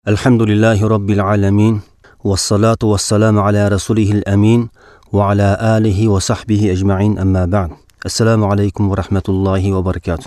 Elhamdülillahi Rabbil alemin. Vessalatu vesselamu ala Resulihil emin. Ve ala alihi ve sahbihi ecma'in emma ba'd. Esselamu aleykum ve rahmetullahi ve berekatuhu.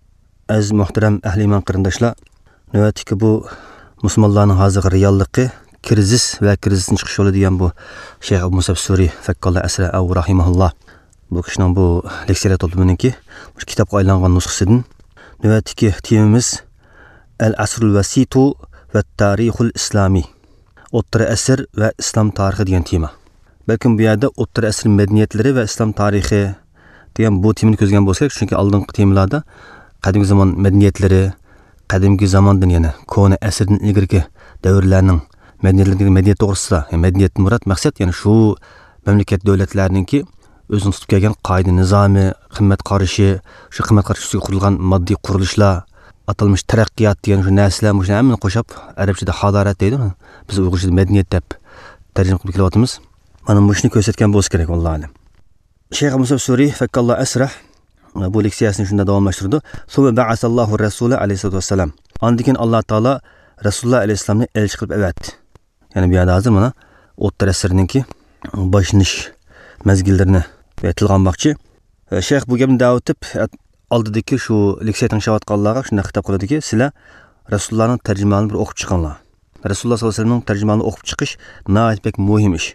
Az muhterem ehli iman qarindoshlar, navbatdagi bu musulmonlarning hozirgi reallıqı, krizis ve krizisdan chiqish yo'li degan bu Şeyh Abu Musab Suri fakkalloh asra av rahimahulloh. Bu kishining bu leksiyalar to'pluminiki bu kitobga aylangan nusxasidan navbatdagi temamiz Al-Asrul Vasitu ve Tarihul İslami. O'rta asr ve İslam tarihi degan tema. Balkim bu yerda o'rta asr medeniyetleri ve İslam tarihi degan bu temani ko'zgan bo'lsak, chunki oldingi temalarda qadimgi zamon medeniyetleri, qadimgi zamondan yana kona asrdan ilgirki davrlarning medeniyetleri medeniyet to'g'risida, medeniyet murad maqsad yana shu mamlakat davlatlarininki o'zini tutib kelgan qoida nizomi, qimmat qarashi, shu qimmat qarashiga qurilgan moddiy qurilishlar, atalmış taraqqiyot degan shu narsalar, shu hammani qo'shib arabchada hadarat deydi. Biz uyg'urchada medeniyet deb tarjima qilib kelyapmiz. Mana shuni ko'rsatgan bo'lsa kerak vallahi. Şeyh Musab Suri fakkalloh asrah bu leksiyasini shunda davomlashtirdi. Summa ba'asallohu rasula alayhisolatu vassalam. Ondan Alloh taolo Rasululloh alayhisolamni elchi qilib avatdi. Ya'ni bu yerda hozir mana o'rta asrninki boshlanish mazgillarini tilg'anmoqchi. Shayx bu gapni davom etib oldidagi shu leksiyani tinglayotganlarga shunday xitob qiladiki, sizlar Rasulullohning tarjimonini bir o'qib chiqinglar. Rasululloh sollallohu alayhi vasallamning tarjimonini o'qib chiqish nihoyat muhim ish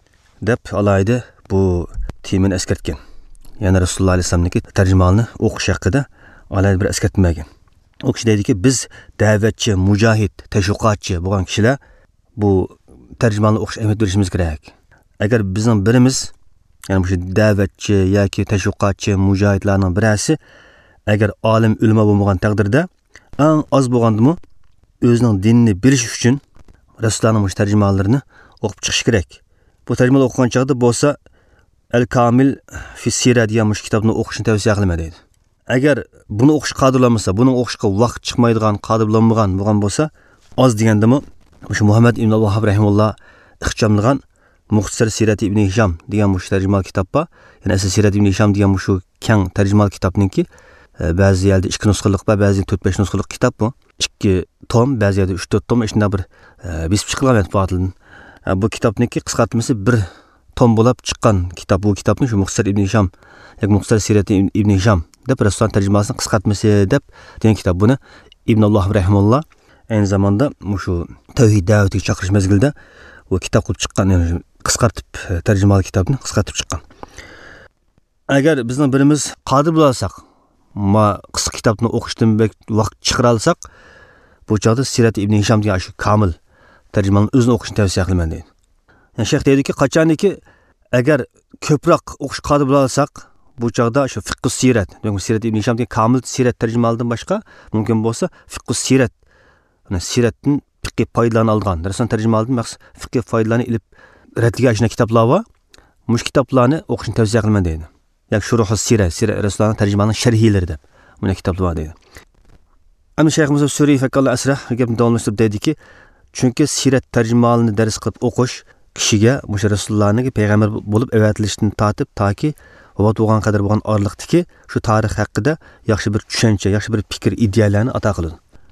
deb alayda bu temani eskartgan. Yani Rasululloh alayhi vasallamniki tarjimonini o'qish haqida alayda bir eskartmagan. O kishi deydiki, biz da'vatchi, mujahid, tashviqotchi bo'lgan kishilar bu tarjimonni o'qish ahamiyat berishimiz kerak. Agar bizning birimiz, yani bu da'vatchi yoki tashviqotchi, mujahidlarning birasi agar olim ulamo bo'lmagan taqdirda eng oz bo'lgandimi o'zining dinini bilish uchun Rasulullohning bu tarjimonlarini o'qib chiqish kerak. Bu tarjimani o'qigan chog'da bo'lsa Al-Kamil fi Sira degan kitobni o'qishni tavsiya qilaman deydi. Agar buni o'qish qodirlanmasa, buni o'qishga vaqt chiqmaydigan, qodirlanmagan bo'lgan bo'lsa, oz degandimi, shu Muhammad ibn Wahhab rahimahulloh ixchamlagan Muxtasar Sirat ibn Hisham degan bu tarjima kitob bor. Ya'ni asl Sirat ibn Hisham degan shu keng tarjima kitobniki ba'zi yerda 2 nusxalik va ba'zi 4-5 nusxalik kitob bu. 2 tom, ba'zi yerda 3-4 tom ishna bir besib chiqilgan matbuotdan. Bu kitobniki qisqartmasi 1 tom bo'lib chiqqan kitob. Bu kitobni shu Muxtasar ibn Hisham yoki Muxtasar Sirat ibn Hisham deb Rasululloh tarjimasini qisqartmasi deb degan kitob. Buni Ibn Wahhab rahimahulloh aynı zamanda shu tavhid da'vatiga chaqirish mezgilida bu kitob qilib chiqqan, ya'ni qisqartib tarjimali kitobni qisqartib chiqqan. Agar bizning birimiz qodir bo'lsak, ma qisqa kitobni o'qishdan vaqt chiqara olsak, bu chog'da Sirat ibn Hisham degan shu komil tarjimani o'zini o'qishni tavsiya qilaman deydi. Yani Şeyh deydiki, qachoniki agar ko'proq o'qish qodir bo'lsak, bu chog'da shu fiqh sirat, yo'q Sirat ibn Hisham degan komil sirat tarjimalidan boshqa mumkin bo'lsa fiqh sirat, yani siratdan fiqh foydalarni olgan, Rasul tarjimalidan maqsad fiqh foydalarni ilib raddiga ashna kitoblar va mush kitoblarni o'qishni tavsiya qilaman deydi. Yoki Shuruhus Sirat, Rasulullohning tarjimasining sharhlari deb buni kitoblar deydi. Amma Şeyh Musab Suri fakkalloh asrah gapni davomlashtirib deydiki, chunki sirat tarjimalini dars qilib o'qish kishiga mush Rasulullohning payg'ambar bo'lib avatilishdan tortib toki vafot bo'lgan qadar bo'lgan oraliqdagi shu tarix haqida yaxshi bir tushuncha, yaxshi bir fikr, ideyalarni ato qiladi.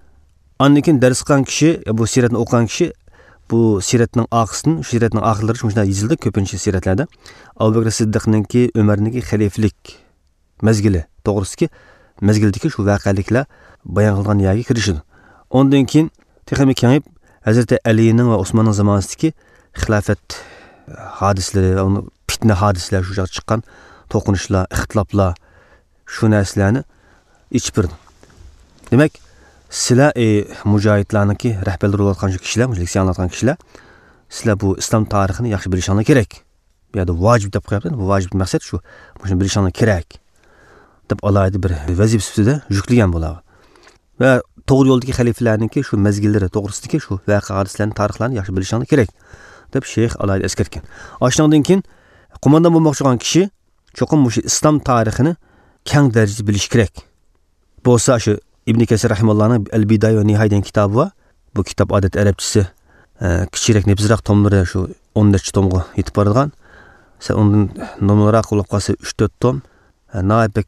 Andan dars qilgan kishi, bu siratni o'qigan kishi bu siratning oxiridan, shu siratning oxirlari shunday yozildi ko'pincha siratlarda. Abu Bakr Siddiqninki, Umarninki xaliflik mezgili, to'g'risi mezgildagi shu voqealiklar bayon qilingan yerga kirishdi. Ondan keyin texnik kengayib Hazrati Alining va Usmonning zamonasidagi xilofat hodislari, fitna hodislari shu joyga chiqqan to'qinishlar, ixtiloflar, shu narsalarni ichib birdi. Demak, sizlar mujohidlarniki rahbarlar bo'layotgan shu kishilar, leksiya anlatgan kishilar, sizlar bu islom tarixini yaxshi bilishingiz kerak. Bu yerda vojib deb qo'yapti. Bu vojib maqsad shu, shuni bilishingiz kerak deb alohida bir vazifa sifatida yuklagan bo'ladi. Va to'g'ri yo'ldagi xalifalarniki shu mazgillari to'g'risidagi shu voqea hodislarning tarixlarini yaxshi bilishingiz kerak deb Şeyh alohida eskartgan. Ashundan keyin qo'mondon bo'lmoqchi bo'lgan kishi cho'qim shu islom tarixini keng darajada bilish kerak. Bo'lsa shu Ibn Kasir rahimahullohning Al-Bidaya va Nihoya degan kitobi bor. Bu kitob odat arabchasi kichikroq nebizroq tomlari shu 10 tomga yetib boradigan. Sen undan nomlaroq bo'lib qolsa 3-4 tom. Naibek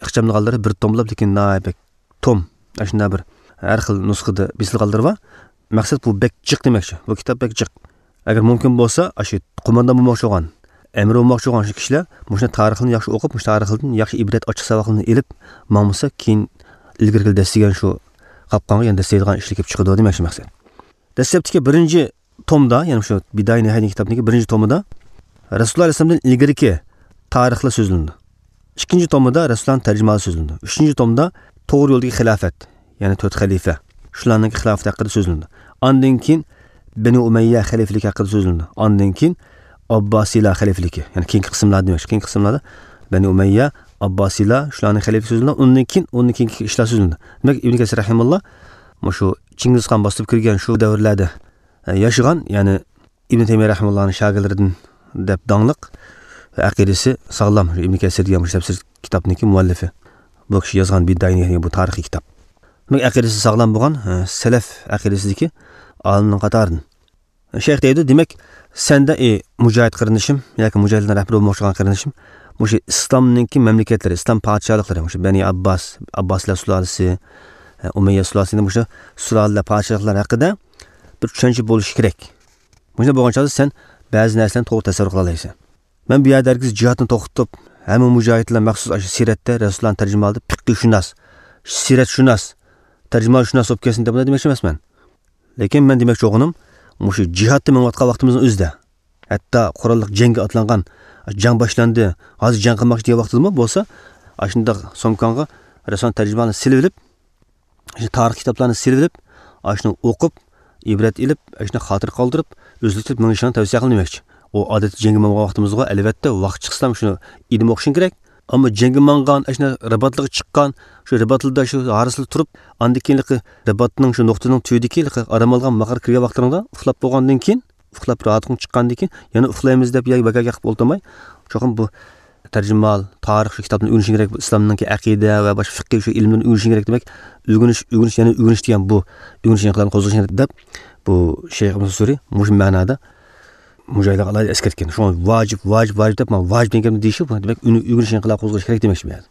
ixchamliqlari 1 tomlab, lekin naibek tom. Ashuna bir har xil nusxada bisilganlar bor. maqsad bu bek jiq demoqchi. Bu kitob bek jiq. Agar mumkin bo'lsa, shu qo'mondon bo'lmoqchi bo'lgan, amir bo'lmoqchi bo'lgan shu kishilar mushuni tarixini yaxshi o'qib, mush tarixdan yaxshi ibrat ochiq saboqlarni olib, ma'musa keyin ilgirgil destigan shu qapqonga yana destaydigan ishlar kelib chiqadi demoqchi maqsad. Dastlabki birinchi tomda, ya'ni shu Bidoya Nihoya kitobning birinchi tomida Rasululloh alayhisolamdan ilgirki tarixlar so'zlandi. İkinci tomda Resulullah'ın tercüması sözlündü. Üçüncü tomda to'g'ri yo'ldagi xilafat, ya'ni 4 xalifa. Shularning xilofati haqida so'zlandi. Ondan keyin Bani Umayya xalifaligi haqida so'zlandi. Ondan keyin Abbasiylar xalifaligi, ya'ni keyingi qismlar demak, keyingi qismlarda Bani Umayya, Abbasiylar shularning xalifasi so'zlandi. Undan keyingi ishlar so'zlandi. Demak, Ibn Kasir rahimahulloh shu Chingizxon bosib kirgan shu davrlarda yashagan, ya'ni Ibn Taymiya rahimahullohning shogirdlaridan deb donliq aqidasi sog'lom. Ibn Kasir degan tafsir kitobniki muallifi. Bu kishi yozgan Bidoya Nihoya bu tarixiy kitob. Demak, aqidasi sog'lom bo'lgan salaf aqidasidagi olimning qatoridan. Shayx deydi, demak, senda mujohid qarinishim yoki mujohidlar rahbar bo'lmoqchi bo'lgan qarinishim, o'sha islomningki mamlakatlari, islom podshohliklari, o'sha Bani Abbaslar sulolasi, Umayya sulolasining o'sha sulolalar podshohlar haqida bir tushuncha bo'lishi kerak. Bunda bo'lgan chog'da sen ba'zi narsalarni to'g'ri tasavvur qila olasan. Men bu yerda hargiz jihodni to'xtatib, hamma mujohidlar maxsus siratda Rasululloh tarjimaldi, fiqh shunas, sirat shunas, tarjimal shunas bo'lib kelsin deb demoqchi emasman. Lekin men demoqchi o'g'lim, mushu jihodni menotgan vaqtimizning o'zida, hatto qurolliq jangga otlangan, jang boshlandi, hozir jang qilmoqchi degan vaqtida bo'lsa, shunda somkonga Rasululloh tarjimalni silib, tarix kitoblarini silib, shuni o'qib, ibrat ilib, shuni xotir qoldirib, o'zlikda menga tavsiya qilmoqchi. O odat jengi mangan vaqtimizga albatta vaqt chiqsam shuni ilm o'qishing kerak. Ammo jengi mangan, shuna ribatliga chiqqan, shu ribatlida shu harisli turib, andikiyinlik ribatning shu nuqtaning tuyidiki aram olgan maqar kirgan vaqtlarda uxlab bo'lgandan keyin, uxlab rahatqin chiqqandan keyin yana uxlaymiz deb yoki bagaga qilib o'ltirmay, cho'qim bu tarjimal, tarix shu kitobni o'rganishing kerak, islomning aqida va boshqa fiqh shu ilmni o'rganishing kerak demak, o'rganish degan bu o'rganishni qilgan qo'zg'ashing deb bu Shayx Ibn Suri mush ma'noda mujohidlar alayda eskartgan. Şu an vacib deb, men vacib degan deyishib, demak, o'rganishni qilib qo'zg'ash kerak demoqchi men.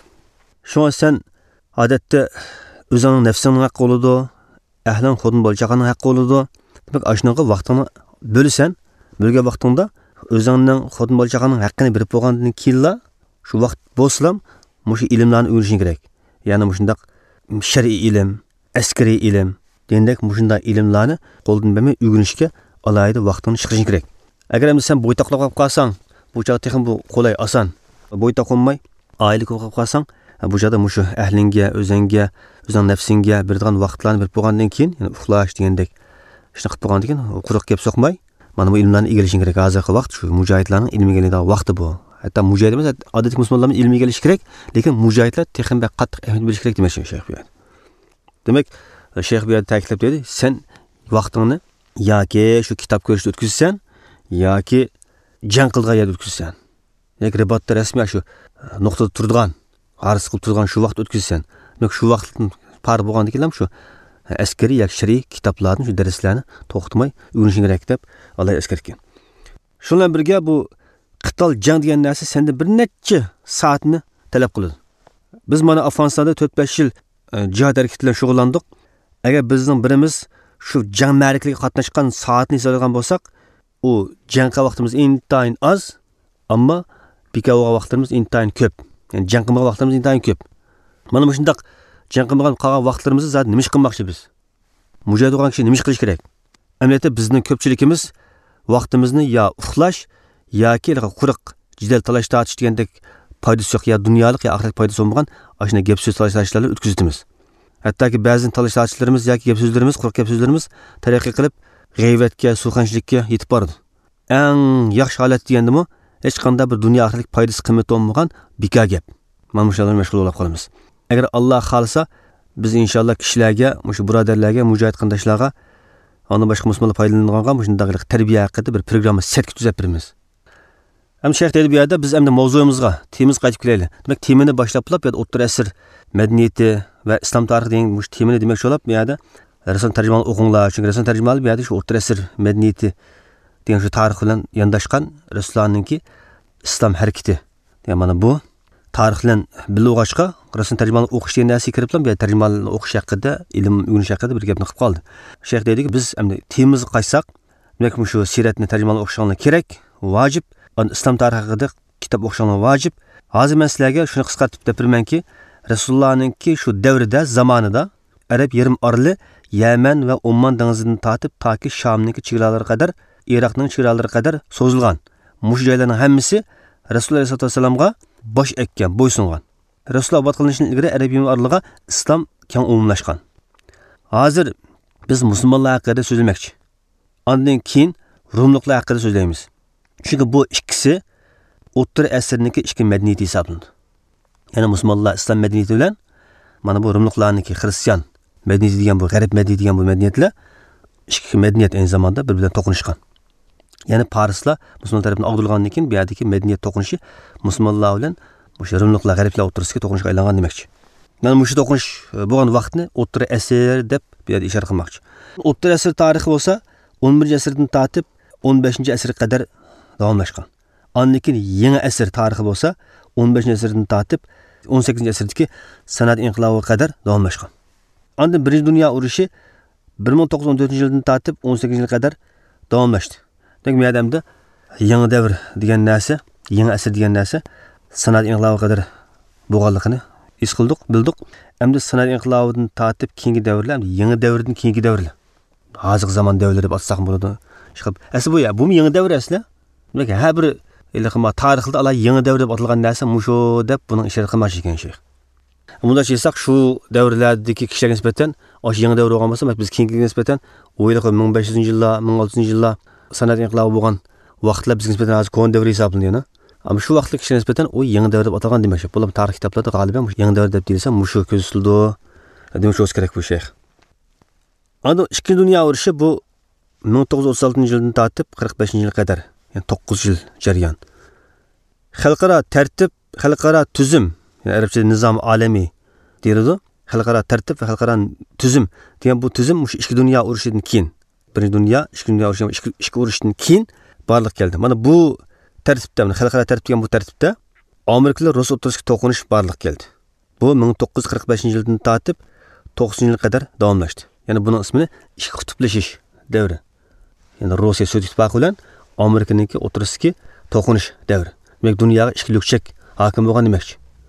Şu an sen odatda o'zingning nafsingning haqqi bo'ladi, ahling xudin bo'lchaqaning haqqi bo'ladi. Demak, ashunga vaqtini bo'lsan, bo'lgan vaqtingda o'zingning xudin bo'lchaqaning haqqini berib bo'lgandan keyin shu vaqt bo'lsam, mushu ilmlarni o'rganishing kerak. Ya'ni mushundaq shar'iy ilm, askariy ilm, dendek mushundaq ilmlarni qo'ldan bermay o'rganishga alayda vaqtini chiqarishing kerak. Agar sen bo'ytoqlab qolib qolsang, bu joyda texnik bu qulay, oson. Bo'ytoq olmay, oila qolib qolsang, bu joyda mushu ahlingga, o'zingga, o'zing nafsingga beradigan vaqtlarni berib bo'lgandan keyin, ya'ni uxlash degandek, ishni qilib bo'lgandan keyin quruq gap so'qmay, mana bu ilmlarni egallashing kerak. Hozirgi vaqt shu mujohidlarning ilmiga keladigan vaqti bu. Hatto mujohid emas, odatiy musulmonlarning ilmiga kelish kerak, lekin mujohidlar texnik qattiq ahamiyat berish kerak demoqchi Shayx bu yerda. Demak, Shayx bu yerda ta'kidlab dedi, sen vaqtingni yoki shu kitob ko'rishda o'tkazsan, yoki jang qilgan yerda o'tkazsan. Yoki ribatda rasmiy shu nuqtada turadigan, haris qilib turadigan shu vaqt o'tkazsan. Demak, shu vaqtdan par bo'lgandan keyin shu askariy yoki shariy kitoblarni, shu darslarni to'xtatmay o'rganishing kerak deb Alloh eskartgan. Shundan birga bu qital jang degan narsa senda bir necha soatni talab qiladi. Biz mana Afg'onistonda 4-5 yil jihad harakati bilan shug'ullandik. Agar bizning birimiz shu jang ma'rakaliga qatnashgan soatni hisoblagan bo'lsak, u jangga vaqtimiz intayin az, ammo bikavga vaqtimiz intayin ko'p. Ya'ni jang qilmagan vaqtimiz intayin ko'p. Mana shundaq jang qilmagan qolgan vaqtlarimizni zot nima qilmoqchi biz? Mujohid bo'lgan kishi nima qilish kerak? Amaliyotda bizning ko'pchiligimiz vaqtimizni yo uxlash yoki quruq jidal talash tortish degandek foydasi yo'q, yo dunyolik yo oxirat foydasi bo'lmagan ashuna gap so'z talashlarni o'tkazamiz. Hattoki ba'zi talash tortishlarimiz yoki gap so'zlarimiz, quruq gap so'zlarimiz taraqqiy qilib g'iybatga, suxanchilikka yetib bordi. Eng yaxshi holat degandimi, hech qanday bir dunyo oxiratlik foydasi qimmat bo'lmagan bekor gap. Mana shularga mashg'ul bo'lib qolamiz. Agar Alloh xolisa, biz inshaalloh kishilarga, shu birodarlarga, mujohid qandoshlarga, ona boshqa musulmonlar foydalanadigan shunday tarbiya haqida bir programma set tuzab beramiz. Ham Shayx dedi bu yerda biz endi mavzuyimizga, temamizga qaytib kelaylik. Demak, temani boshlab bu o'rta asr madaniyati va islom tarixi degan bu temani demoqchi bo'lib, bu yerda Rasul tarjimalni o'qinglar. Chunki Rasul tarjimalni bu yerda shu o'rta asr madaniyati degan shu tarix bilan yondashgan Rasulullohningki islom harakati. Degan mana bu tarix bilan biluvg'achqa Rasul tarjimonlik o'qish degan narsaga kirib bu tarjimonlik o'qish haqida, ilm o'rganish haqida bir gapni qilib qoldi. Shayx dediki, biz endi temizga qaytsak, demak shu siratni tarjimonlik o'qishinglar kerak, vojib. İslam tarixi haqida kitob o'qishinglar vojib. Hozir men sizlarga shuni qisqartib gapiramanki, Rasulullohninki shu davrida, zamonida Arab yarim orli Yaman va Umman dengizidan tortib toki Shomning chegaralariga qadar, Iroqning chegaralariga qadar so'zilgan. Mush joylarning hammasi Rasululloh sollallohu alayhi vasallamga bosh ekkan, bo'ysungan. Rasululloh vafot qilinishidan ilgari Arab yarim orliga islom keng umumlashgan. Hozir biz musulmonlar haqida so'zlamoqchi. Ondan keyin Rumliklar haqida so'zlaymiz. Chunki bu ikkisi o'rta asrniki ikki madaniyat hisoblanadi. Ya'ni musulmonlar islom madaniyati bilan mana bu Rumliklarniki xristian madaniyati degan bu g'arb madaniyati degan bu madaniyatlar ikki madaniyat aynı zamanda bir-biridan to'qnashgan. Ya'ni Parislar musulmon tarafdan og'dirilgandan keyin bu yerdagi madaniyat to'qnishi musulmonlar bilan o'sha Rumliklar g'arblar o'rtasida to'qnashga aylangan demakchi. Mana shu to'qnish bo'lgan vaqtni o'rta asr deb bu yerda ishora qilmoqchi. O'rta asr tarixi bo'lsa 11-asrdan tortib 15-asrga qadar davomlashgan. Ondan keyin yangi asr tarixi bo'lsa 15-asrdan tortib 18-asrdagi san'at inqilobiga qadar davomlashgan. Ondan Birinchi dunyo urushi 1914-yildan tortib 18-yilga qadar davomlashdi. Demak, bu yerda yangi davr degan narsa, yangi asr degan narsa san'at inqilobiga qadar bo'lganligini his qildik, bildik. Endi san'at inqilobidan tortib keyingi davrlar, yangi davrdan keyingi davrlar. Hozirgi zamon davrlari deb atsak bo'ladi. Asli bu ya, bu yangi davr asli. Demak, har bir ilqima tarixda ala yangi davr deb atalgan narsa musho deb buning ishora qilmoqchi ekan Shayx. Bunda aytsak, shu davrlardagi kishilarga nisbatan, o'sha yangi davr bo'lgan bo'lsa, biz keyingiga nisbatan o'ylab 1500-yillar, 1600-yillar san'at inqilobi bo'lgan vaqtlar bizga nisbatan hozir ko'n davr hisoblanadi. Ammo shu vaqtlik kishilarga nisbatan u yangi davr deb atalgan demoqchi. Bular tarix kitoblarda g'oliban yangi davr deb deyilsa, musho ko'zildi. Demoqchi o'z kerak bu Shayx. Ana Ikkinchi dunyo urushi bu 1936-yildan tortib 45-yilga qadar, ya'ni 9 yil jarayon. Xalqaro tartib, xalqaro tuzum, ya'ni arabcha nizom olamiy deyiladi. Xalqaro tartib va xalqaro tuzum degan bu tuzum shu ikki dunyo urushidan keyin, birinchi dunyo, ikkinchi dunyo urushi, ikki urushdan keyin barliq keldi. Mana bu tartibda, xalqaro tartib degan bu tartibda Amerikalar Rus o'rtasida to'qinish barliq keldi. Bu 1945-yildan tortib 90-yilga qadar davomlashdi. Ya'ni buning ismini ikki qutblashish davri. Ya'ni Rossiya Sovet ittifoqi bilan Amerikaniki o'rtasidagi to'qinish davri. Demak, dunyoga ikki lukchak hokim bo'lgan demakchi.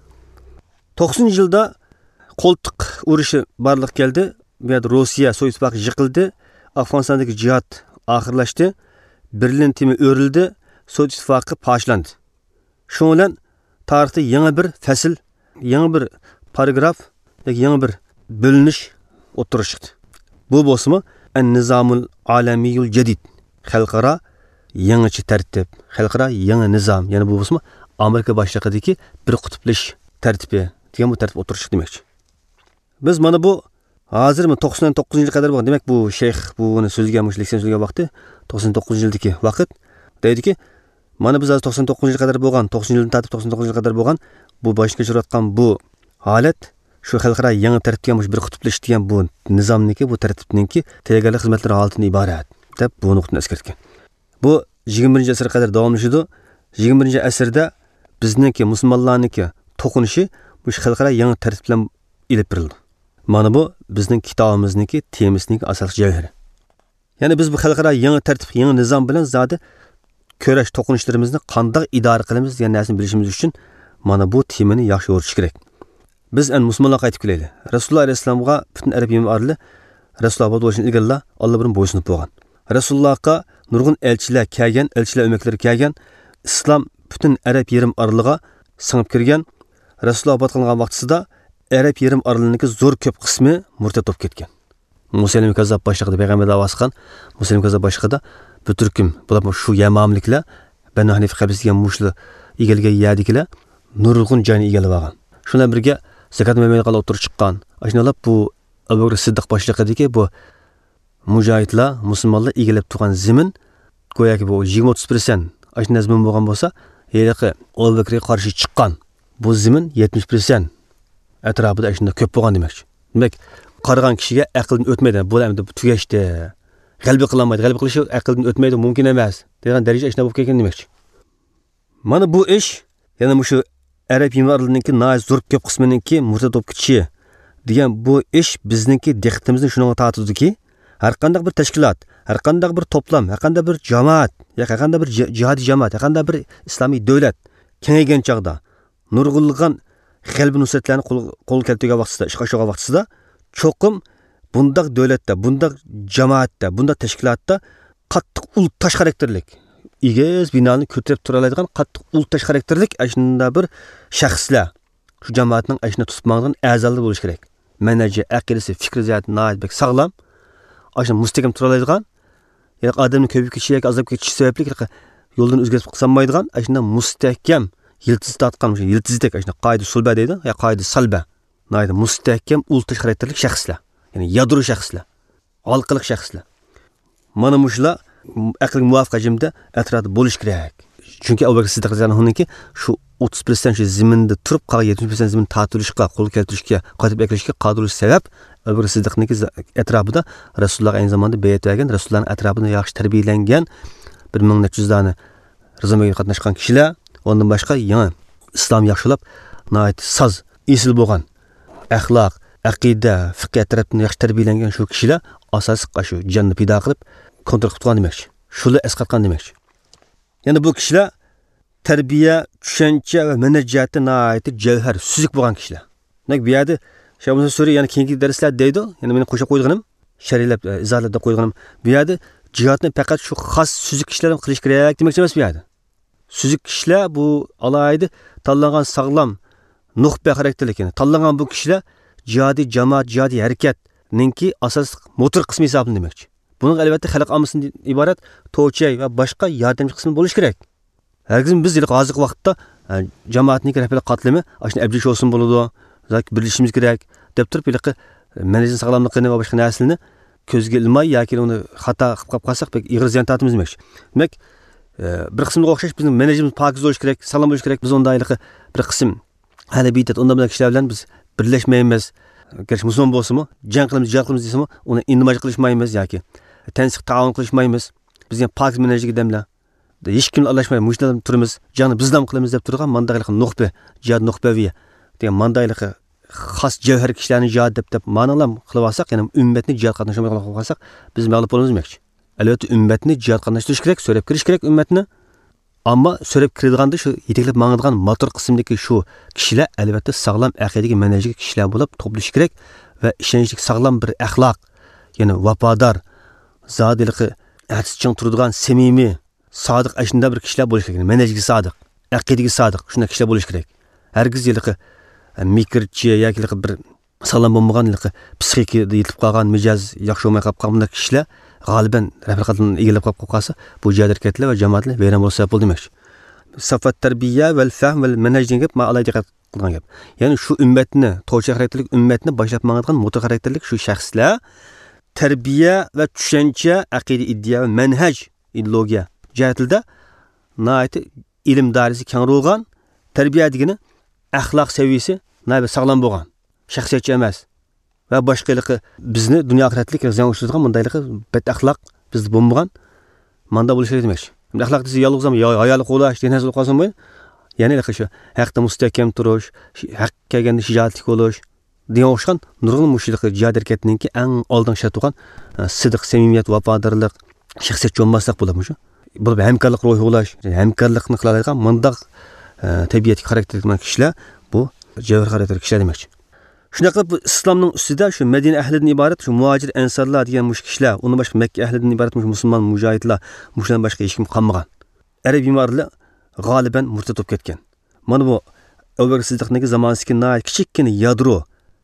90-yilda qo'ltiq urushi barliq keldi. Bu yerda Rossiya Sovet ittifoqi yiqildi. Afg'onistondagi jihad oxirlashdi. Berlin timi o'rildi. Sovet ittifoqi pochlandi. Shu bilan tarixda yangi bir fasl, yangi bir paragraf, yangi bir bo'linish o'ttirib chiqdi. Bu bo'lsa-mu an-nizamul alamiyul jadid, xalqaro yangicha tartib, xalqaro yangi nizom, ya'ni bu bo'lsa-mu Amerika boshlig'idagi bir qutblish tartibi degan bu tartib o'tirish demakchi. Biz mana bu hozir 99-yilga qadar bo'lgan. Demak, bu Shayx buni so'zlagan, leksiya so'zlagan vaqti 99-yildagi vaqt. Deydiki, mana biz hozir 99-yilga qadar bo'lgan, 90-yildan tortib 99-yilga qadar bo'lgan bu boshqa chiratgan bu holat shu xalqaro yangi tartibga bir qutblish degan bu nizomniki, bu tartibniki tayyorgarlik xizmatlari holatidan iborat deb bu nuqtani eskartgan. Bu 21-asrga qadar davomlashadi. 21-asrda bizniki musulmonlarniki to'qinishi bu xalqaro yangi tartib bilan ilib berildi. Mana bu bizning kitobimizniki, temisining asosiy javhari. Ya'ni biz bu xalqaro yangi tartib, yangi nizom bilan zodi ko'rash to'qinishlarimizni qanday idora qilamiz degan narsani bilishimiz uchun mana bu temani yaxshi o'rganish kerak. Biz musulmonlarga aytib kelaylik. Rasululloh alayhisolamga butun arab yumorli Rasululloh bo'lishini ilgarilar Alloh bilan bo'ysunib bo'lgan. Rasulullohga nurg'un elchilar kelgan, elchilar o'maklari kelgan, islom butun arab yerim orliga singib kirgan. Rasululloh vafot qilgan vaqtida arab yerim orliniki zo'r ko'p qismi murtad bo'lib ketgan. Musulmon kazob boshlig'ida payg'ambar davosgan, musulmon kazob boshlig'ida bu turkum, bular shu yamamliklar, Banu Hanif qabilasi degan mushlar egalga yadikilar nurg'un joyni egallab olgan. Shundan birga zakat mamayga o'tirib chiqqan. Ashunalab bu Abu Bakr Siddiq boshlig'idagi bu mujohidlar, musulmonlar egallab turgan zimin go'yoki bu 20-30% ashuna zimin bo'lgan bo'lsa, haliqi Abu Bakrga qarshi chiqqan bu zimin 70% atrofida ashunda ko'p bo'lgan demakchi. Demak, qaragan kishiga aqldan o'tmaydi. Bu endi tugashdi. G'alba qilolmaydi. G'alba qilishi aqldan o'tmaydi, mumkin emas degan daraja ishna bo'lib ketgan demakchi. Mana bu ish, yana shu Arab imorlarninki nayz zo'r ko'p qismininki murtad bo'lib ketishi degan bu ish bizningki diqqatimizni shunga tortadiki, har qanday bir tashkilot, har qanday bir to'plam, har qanday bir jamoat, har qanday bir jihodiy jamoat, har qanday bir islomiy davlat kengaygan chog'da nurg'ulg'an qalbi nusratlarni qo'l keltirgan vaqtida, ishga oshirgan vaqtida cho'qim bundaq davlatda, bundaq jamoatda, bundaq tashkilotda qattiq ul tosh xarakterlik, egiz binoni ko'tarib tura oladigan qattiq ul tosh xarakterlik ashunda bir shaxslar shu jamoatning ashuna tutib mang'an a'zolar bo'lish kerak. Menajer, aqidasi, fikri ziyat nayt sog'lom, ashuna mustahkam tura oladigan, yo'q odamning ko'payib ketishi yoki azobga ketishi sababli yo'ldan o'zgarib qolmaydigan, ashuna mustahkam yiltiz tortgan, yiltizdek ashuna qoida sulba deydi, yo qoida salba. Nayt mustahkam ul tosh xarakterlik shaxslar, ya'ni yadro shaxslar, halqiliq shaxslar. Mana mushlar aqlga muvofiq hajmda atrofda bo'lish kerak. Chunki Abu Bakr Siddiq radhiyallohu anhu'niki shu 30% shu ziminda turib qolgan 70% zimin ta'tilishga, qo'l keltirishga, qaytib kelishga qodir bo'lish sabab Abu Bakr Siddiqniki atrofida Rasululloh ayni zamonda bayat bergan, Rasulullohning atrofida yaxshi tarbiyalangan 1400 dani rizmaga qatnashgan kishilar, ondan boshqa yana islom yaxshilab, nayt soz, isil bo'lgan axloq, aqida, fiqh tarafdan yaxshi tarbiyalangan shu kishilar asosiy shu jonni pido qilib kontrol qilib turgan demakchi. Shular esqatgan demakchi. Yani bu kishilar tarbiya, tushuncha va manajatda nihoyatda javhar, suzuk bo'lgan kishilar. Demak, bu yerda Shayx Suri yana keyingi darslar deydi, yana meni qo'shib qo'yganim, sharhlab, izohlab qo'yganim. Bu yerda jihodni faqat shu xos suzuk kishilar ham qilish kerak demoqchi emas bu yerda. Suzuk kishilar bu alohida tanlangan sog'lom, nuxba xarakterlik, yani tanlangan bu kishilar jihodiy jamoat, jihodiy harakatninki asos motor qismi hisoblanadi demoqchi. Bunun albatta xalq omasidan iborat to'chay va boshqa yordamchi qismi bo'lish kerak. Hargiz biz hozirgi vaqtda jamoatning rahbarlik qatlami ashuna abjish olsun bo'ladi, yoki birlashishimiz kerak deb turib, biliqi menejment sog'lomligini va boshqa narsalarni ko'zga ilmay yoki uni xato qilib qolsak, pek ig'ir ziyon tortamiz demoqchi. Demak, bir qismga o'xshash bizning menejment pokiz bo'lish kerak, sog'lom bo'lish kerak. Biz undayliqi bir qism hali bitat unda bilan kishilar bilan biz birlashmaymiz. Garchi musulmon bo'lsa-mu, jang qilamiz, jihad qilamiz desam, uni indimaj qilishmaymiz yoki tansiq ta'awun qilishmaymiz. Biz ham pokiz menejga demlar. Hech kimni alashmay mushtadan turamiz, jangni bizdan qilamiz deb turgan mandayliq nuqba, jihad nuqbaviya degan mandayliq xos javhar kishilarni jihad deb ma'nolam qilib olsak, ya'ni ummatni jihad qatnashmay qilib olsak, biz mag'lub bo'lamiz demoqchi. Albatta ummatni jihad qatnashtirish kerak, so'rab kirish kerak ummatni. Ammo so'rab kiradiğanda shu yetaklab mangadigan motor qismdagi shu kishilar albatta sog'lom aqidaga manajga kishilar bo'lib to'plish kerak va ishonchli sog'lom bir axloq, ya'ni vafodor, zodiliqi atsiching turadigan samimiy, sodiq ashunda bir kishilar bo'lish kerak. Manajga sodiq, aqidaga sodiq, shunday kishilar bo'lish kerak. Hargiz yiliqi mikrchi yoki bir sog'lom bo'lmaganligi, psixikada yetib qolgan, mijoz yaxshi bo'lmay qolgan kishilar g'aliban rahbariyatni egallab qolsa, bu jihad harakatlar va jamoatlar vayron bo'lsa bo'ldi demoqchi. Safat tarbiya va fahm va manhaj deb ma'lumot qilgan gap. Ya'ni shu ummatni, to'g'ri xarakterlik ummatni boshlab mang'adigan motor xarakterlik shu shaxslar tarbiya va tushuncha, aqida, iddia va manhaj, ideologiya jihatida nihoyat ilm doirasi keng bo'lgan, tarbiya degani axloq saviyasi nihoyat sog'lom bo'lgan, shaxsiyatchi emas. Va boshqalarga bizni dunyo oxiratlik ziyon ushlaydigan bundayliqi bad axloq bizda bo'lmagan manda bo'lishi kerak demoqchi. Axloq desa yolg'izam hayol qo'llash degan narsa qolsin bu. Ya'ni shu haqda mustahkam turish, haq kelganda shijoatli bo'lish degan o'xshagan nurg'un mushliqi jihad harakatininki eng oldin shart bo'lgan sidiq, samimiyat, vafodorlik, shaxsiyatchi bo'lmaslik bo'ladi shu. Bu hamkorlik ruhi bo'lish, hamkorlikni qiladigan mundaq tabiatga xarakterli kishilar bu javhar xarakterli kishilar demoqchi. Shunday qilib islomning ustida shu Madina ahlidan iborat shu muhojir ansarlar degan mush kishilar, undan boshqa Makka ahlidan iborat musulmon mujohidlar, mushlardan boshqa hech kim qolmagan. Arab imorlar g'oliban murtad bo'lib ketgan. Mana bu Abu Bakr Siddiqning zamonasiga kichikkina yadro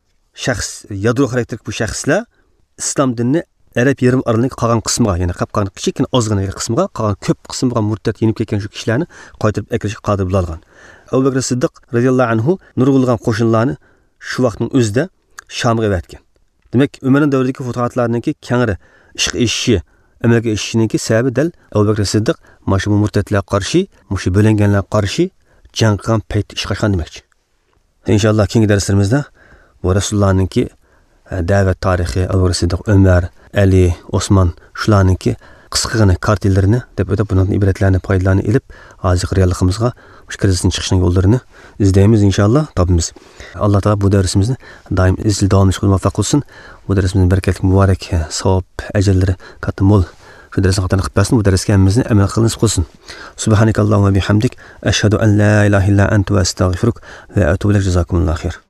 xarakterli bu shaxslar islom dinini Arab yarim orolining qolgan qismiga, ya'ni qolgan kichikkina ozgina qismiga, qolgan ko'p qismiga murtad yenib ketgan shu kishilarni qaytarib aklashga qodir bo'lgan. Abu Bakr Siddiq radhiyallohu anhu nurg'ulg'an qo'shinlarni shu vaqtning o'zida Shamga o'tgan. Demak, Umarning davridagi futuhatlarningki kengri ishga eshishi, amalga eshishiningki sababi dal Abu Bakr Siddiq mana bu murtadlarga qarshi, mushu bo'linganlarga qarshi jang qilgan payt ish qilgan demakchi. Inshaalloh keyingi darslarimizda bu Rasulullohningki da'vat tarixi, Abu Bakr Siddiq, Umar, Ali, Osman shularningki qisqagina kartelarini deb o'tib, bundan ibratlarni, foydalarni ilib, hozir realligimizga mush krizdan chiqishning yo'llarini izlaymiz inshaalloh topamiz. Alloh taolo bu darsimizni doim izchil davom etishga muvaffaq qilsin. Bu darsimizning barakatli muborak, savob, ajrlari katta mo'l. Shu darsni qattiq qilib bersin, bu darsga hammamizni amal qilib qo'ysin. Subhanakallohumma bihamdik, ashhadu an la ilaha illa anta va astaghfiruk va atubu ilayk. Jazakumulloh xayr.